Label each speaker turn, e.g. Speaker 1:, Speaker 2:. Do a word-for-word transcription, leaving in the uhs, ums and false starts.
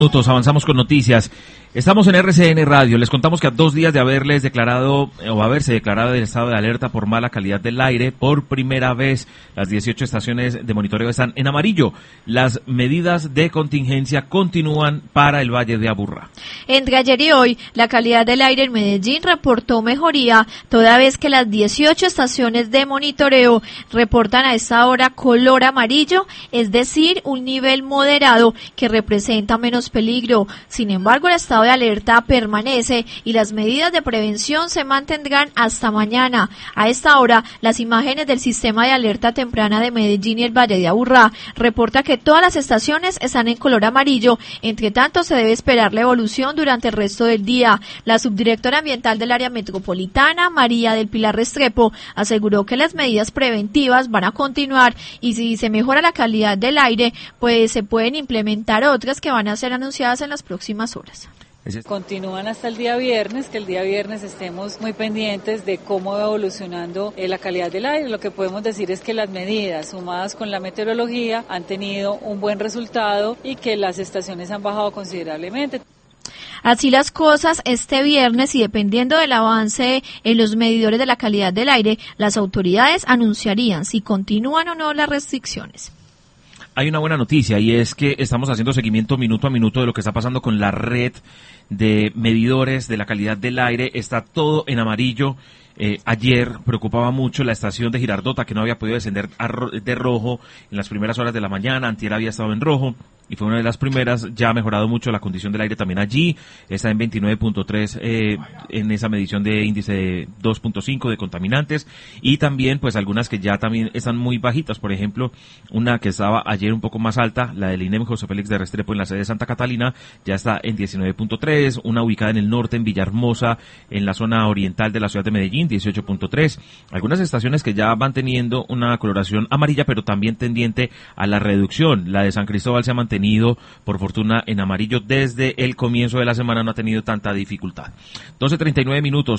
Speaker 1: Minutos, avanzamos con noticias. Estamos en R C N Radio. Les contamos que a dos días de haberles declarado o haberse declarado el estado de alerta por mala calidad del aire, por primera vez las dieciocho estaciones de monitoreo están en amarillo. Las medidas de contingencia continúan para el Valle de Aburrá.
Speaker 2: Entre ayer y hoy, la calidad del aire en Medellín reportó mejoría, toda vez que las dieciocho estaciones de monitoreo reportan a esta hora color amarillo, es decir, un nivel moderado que representa menos peligro. Sin embargo, el estado de alerta permanece y las medidas de prevención se mantendrán hasta mañana. A esta hora, las imágenes del sistema de alerta temprana de Medellín y el Valle de Aburrá reporta que todas las estaciones están en color amarillo. Entre tanto, se debe esperar la evolución durante el resto del día. La subdirectora ambiental del área metropolitana, María del Pilar Restrepo, aseguró que las medidas preventivas van a continuar y si se mejora la calidad del aire, pues se pueden implementar otras que van a ser anunciadas en las próximas horas.
Speaker 3: Continúan hasta el día viernes, que el día viernes estemos muy pendientes de cómo va evolucionando eh, la calidad del aire. Lo que podemos decir es que las medidas sumadas con la meteorología han tenido un buen resultado y que las estaciones han bajado considerablemente.
Speaker 2: Así las cosas, este viernes y dependiendo del avance en los medidores de la calidad del aire, las autoridades anunciarían si continúan o no las restricciones.
Speaker 1: Hay una buena noticia y es que estamos haciendo seguimiento minuto a minuto de lo que está pasando con la red de medidores de la calidad del aire. Está todo en amarillo. Eh, ayer preocupaba mucho la estación de Girardota, que no había podido descender a ro- de rojo en las primeras horas de la mañana. Antier había estado en rojo y fue una de las primeras. Ya ha mejorado mucho la condición del aire también allí. Está en veintinueve punto tres eh, en esa medición de índice de dos punto cinco de contaminantes. Y también pues algunas que ya también están muy bajitas. Por ejemplo, una que estaba ayer un poco más alta, la del INEM José Félix de Restrepo en la sede de Santa Catalina, ya está en diecinueve punto tres. Una ubicada en el norte, en Villahermosa, en la zona oriental de la ciudad de Medellín, dieciocho punto tres. Algunas estaciones que ya van teniendo una coloración amarilla, pero también tendiente a la reducción. La de San Cristóbal se ha mantenido, por fortuna, en amarillo desde el comienzo de la semana, no ha tenido tanta dificultad. doce treinta y nueve minutos.